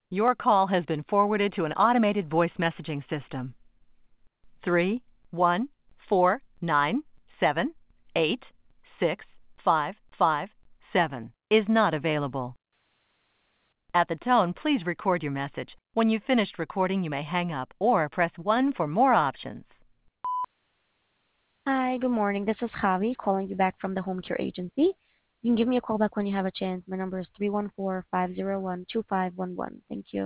Your call has been forwarded to an automated voice messaging system. 31497865557 is not available. At the tone, please record your message. When you've finished recording, you may hang up or press 1 for more options. Hi, good morning. This is Javi calling you back from the home care agency. You can give me a call back when you have a chance. My number is 314-501-2511. Thank you.